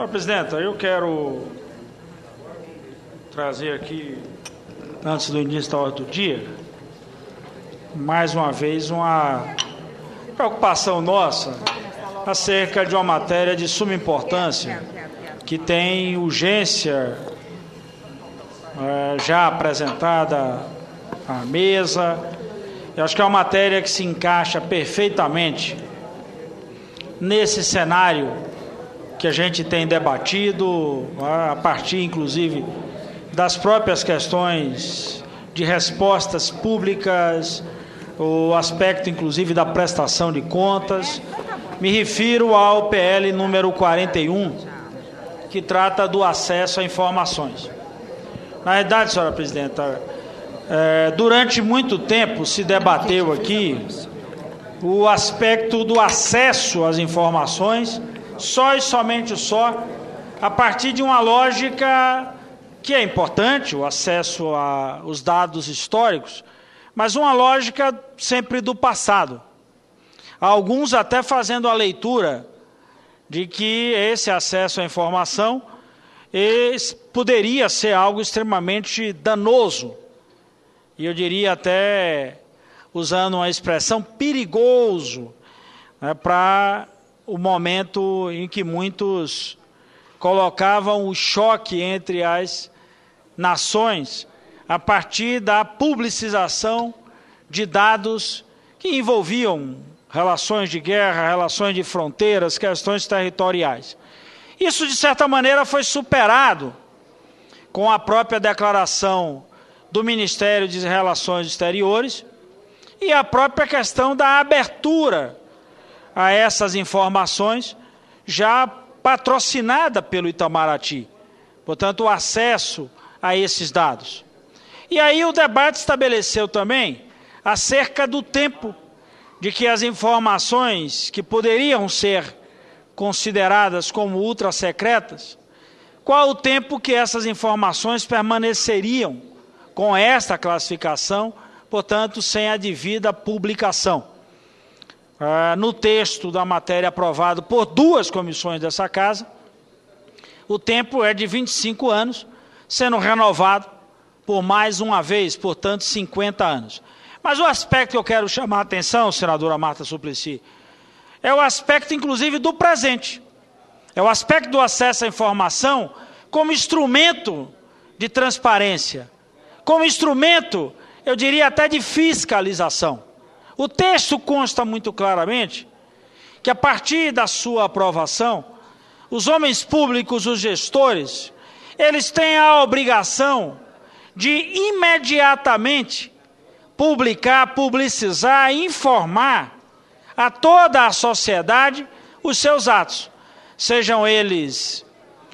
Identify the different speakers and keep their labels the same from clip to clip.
Speaker 1: Senhora Presidenta, eu quero trazer aqui, antes do início da ordem do dia, mais uma vez uma preocupação nossa acerca de uma matéria de suma importância que tem urgência já apresentada à mesa. Eu acho que é uma matéria que se encaixa perfeitamente nesse cenário que a gente tem debatido, a partir, inclusive, das próprias questões de respostas públicas, o aspecto, inclusive, da prestação de contas. Me refiro ao PL número 41, que trata do acesso a informações. Na verdade, senhora presidenta, durante muito tempo se debateu aqui o aspecto do acesso às informações, só e somente a partir de uma lógica que é importante, o acesso aos dados históricos, mas uma lógica sempre do passado. Alguns até fazendo a leitura de que esse acesso à informação poderia ser algo extremamente danoso, e eu diria até, usando uma expressão, perigoso, para o momento em que muitos colocavam o choque entre as nações a partir da publicização de dados que envolviam relações de guerra, relações de fronteiras, questões territoriais. Isso, de certa maneira, foi superado com a própria declaração do Ministério de Relações Exteriores e a própria questão da abertura a essas informações, já patrocinada pelo Itamaraty. Portanto, o acesso a esses dados. E aí o debate estabeleceu também acerca do tempo de que as informações que poderiam ser consideradas como ultra-secretas, qual o tempo que essas informações permaneceriam com esta classificação, portanto, sem a devida publicação. No texto da matéria aprovado por duas comissões dessa casa, o tempo é de 25 anos, sendo renovado por mais uma vez, portanto, 50 anos. Mas o aspecto que eu quero chamar a atenção, senadora Marta Suplicy, é o aspecto, inclusive, do presente. É o aspecto do acesso à informação como instrumento de transparência, como instrumento, eu diria até de fiscalização. O texto consta muito claramente que, a partir da sua aprovação, os homens públicos, os gestores, eles têm a obrigação de imediatamente publicizar e informar a toda a sociedade os seus atos, sejam eles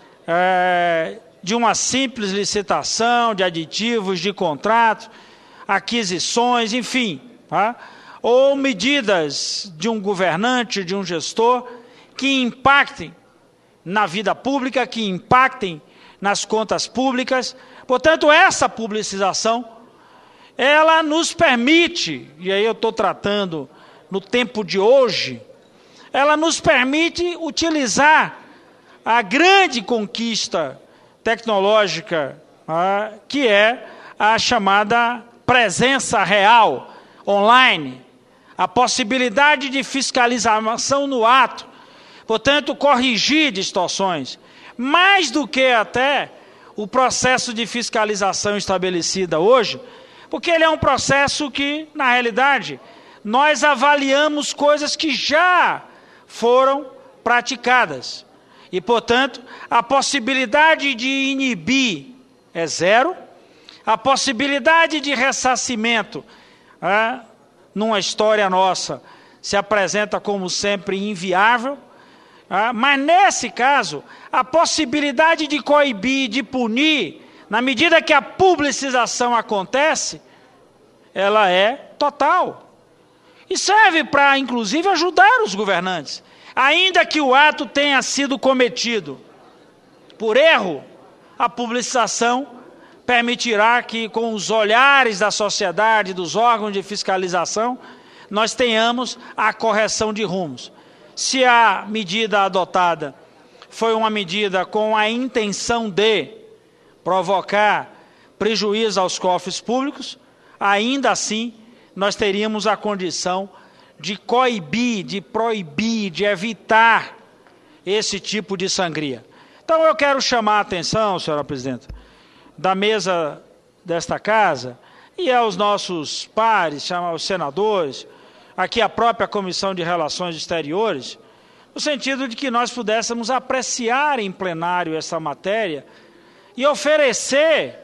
Speaker 1: de uma simples licitação, de aditivos, de contratos, aquisições, enfim, ou medidas de um governante, de um gestor, que impactem na vida pública, que impactem nas contas públicas. Portanto, essa publicização, ela nos permite, e aí eu estou tratando no tempo de hoje, ela nos permite utilizar a grande conquista tecnológica, que é a chamada presença real, online, a possibilidade de fiscalização no ato, portanto, corrigir distorções, mais do que até o processo de fiscalização estabelecida hoje, porque ele é um processo que, na realidade, nós avaliamos coisas que já foram praticadas. E, portanto, a possibilidade de inibir é zero, a possibilidade de ressarcimento, numa história nossa, se apresenta como sempre inviável, mas nesse caso, a possibilidade de coibir, de punir, na medida que a publicização acontece, ela é total. E serve para, inclusive, ajudar os governantes. Ainda que o ato tenha sido cometido por erro, a publicização permitirá que, com os olhares da sociedade, dos órgãos de fiscalização, nós tenhamos a correção de rumos. Se a medida adotada foi uma medida com a intenção de provocar prejuízo aos cofres públicos, ainda assim nós teríamos a condição de coibir, de proibir, de evitar esse tipo de sangria. Então eu quero chamar a atenção, senhora presidenta, da mesa desta casa e aos nossos pares, chamar os senadores, aqui a própria Comissão de Relações Exteriores, no sentido de que nós pudéssemos apreciar em plenário essa matéria e oferecer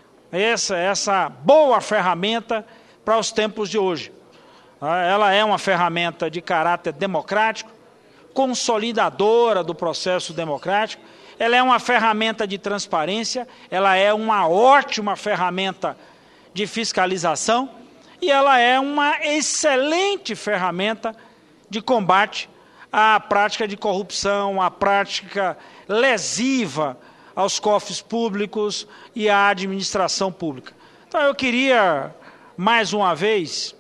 Speaker 1: essa boa ferramenta para os tempos de hoje. Ela é uma ferramenta de caráter democrático, consolidadora do processo democrático, ela é uma ferramenta de transparência, ela é uma ótima ferramenta de fiscalização e ela é uma excelente ferramenta de combate à prática de corrupção, à prática lesiva aos cofres públicos e à administração pública. Então eu queria, mais uma vez,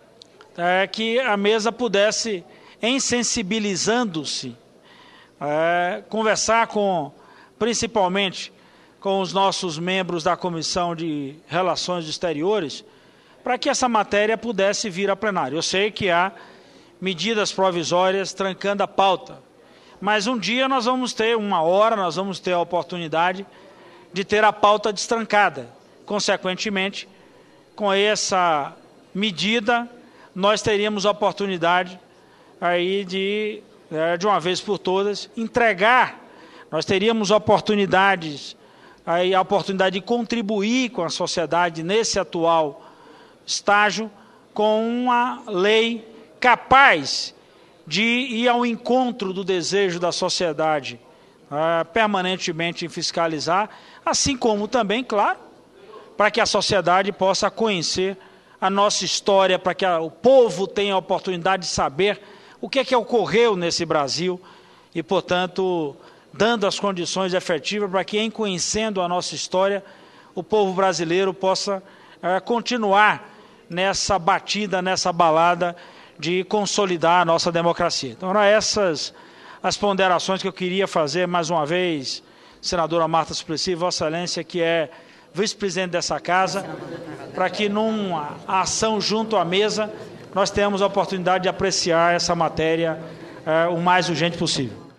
Speaker 1: que a mesa pudesse, insensibilizando-se, conversar principalmente com os nossos membros da Comissão de Relações Exteriores, para que essa matéria pudesse vir a plenário. Eu sei que há medidas provisórias trancando a pauta, mas um dia nós vamos ter, uma hora, nós vamos ter a oportunidade de ter a pauta destrancada. Consequentemente, com essa medida, nós teríamos a oportunidade aí de uma vez por todas, entregar, nós teríamos oportunidades, aí a oportunidade de contribuir com a sociedade nesse atual estágio, com uma lei capaz de ir ao encontro do desejo da sociedade, permanentemente fiscalizar, assim como também, claro, para que a sociedade possa conhecer a nossa história, para que o povo tenha a oportunidade de saber o que é que ocorreu nesse Brasil e, portanto, dando as condições efetivas para que, em conhecendo a nossa história, o povo brasileiro possa continuar nessa batida, nessa balada de consolidar a nossa democracia. Então, eram essas as ponderações que eu queria fazer, mais uma vez, senadora Marta Suplicy, Vossa Excelência, que é vice-presidente dessa casa, para que, numa ação junto à mesa, nós tenhamos a oportunidade de apreciar essa matéria o mais urgente possível.